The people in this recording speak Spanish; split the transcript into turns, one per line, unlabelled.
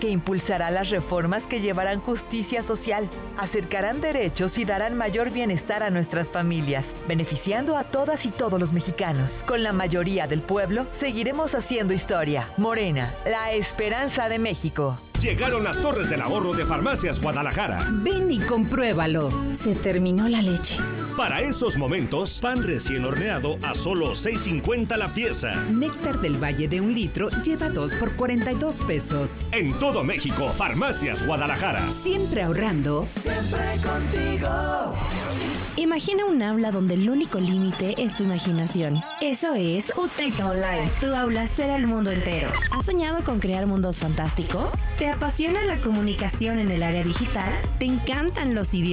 que impulsará las reformas que llevarán justicia social, acercarán derechos y darán mayor bienestar a nuestras familias, beneficiando a todas y todos los mexicanos. Con la mayoría del pueblo, seguiremos haciendo historia. Morena, la esperanza de México.
Llegaron las torres del ahorro de Farmacias Guadalajara.
Ven y compruébalo. Se terminó la leche.
Para esos momentos, pan recién horneado a solo $6.50 la pieza.
Néctar del Valle de 1 litro lleva 2 por 42 pesos.
En todo México, Farmacias Guadalajara.
Siempre ahorrando.
Siempre contigo.
Imagina un aula donde el único límite es tu imaginación. Eso es UTECA Online. Tu aula será el mundo entero. ¿Has soñado con crear mundos fantásticos? ¿Te apasiona la comunicación en el área digital? ¿Te encantan los idiomas